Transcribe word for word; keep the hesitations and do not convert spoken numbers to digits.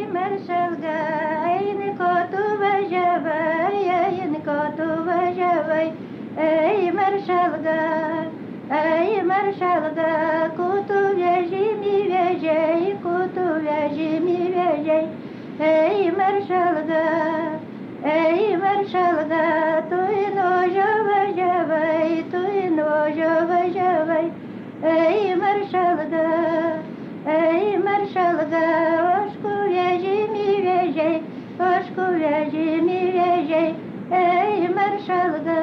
maršalga, eini ko tu važiavai, eini ko tu važiavai, ei maršalga, ei maršalga, kutu vežimį vežei, kutu vežimį vežei, ei maršalga, ei maršalga, tu į nožio važiavai, tu į nožio važiavai, ei maršalga. Ei maršalga, ožkų vežimį vežei, ožkų vežimį vežei, ei maršalga.